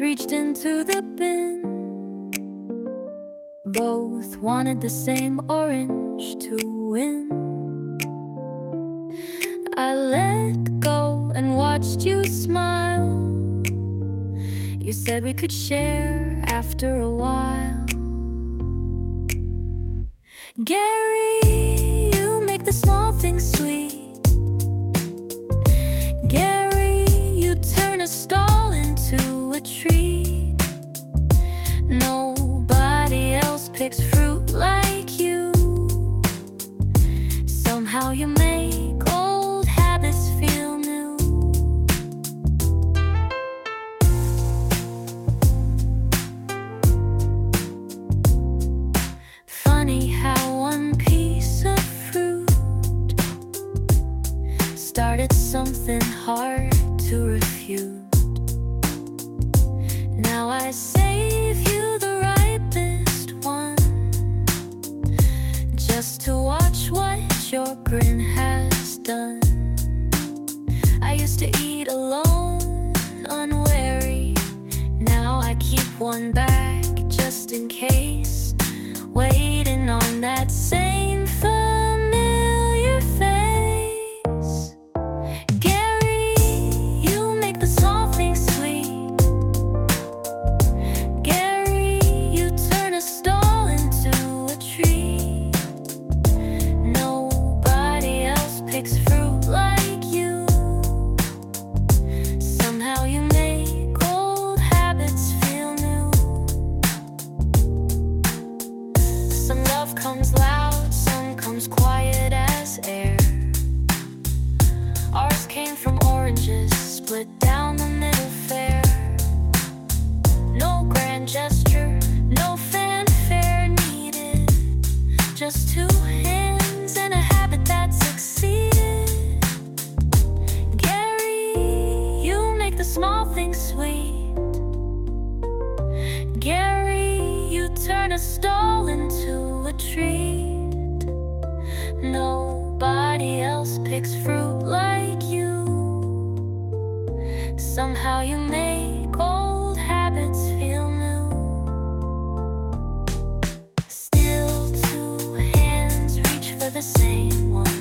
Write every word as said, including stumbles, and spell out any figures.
reached into the bin. Both wanted the same orange to win. I let go and watched you smile. You said we could share after a while. Gary, you make the small things sweet. Gary, you turn a stall into a treat. Nobody else picks fruit like you. Somehow you make old habits feel new. Funny how one piece of fruit started something hard to refute. Now I save you the ripest one, just to watch what your grin has done. I used to eat alone, unwary. Now I keep one back just in case, waiting on that same familiar face. Gary, you make the small things sweet. Gary, you turn a stall into a treat. Nobody else picks fruit like you. Somehow you make old habits feel new. Some love comes loud, some comes quiet as air. Ours came from oranges, split down the middle fair. No grand gesture, no fanfare needed, just two hands and a habit that succeeded. Gary, you make the small things sweet. Gary, you turn a stall into a treat. Nobody else picks fruit like you. Somehow you make old habits feel new. Still two hands reach for the same one.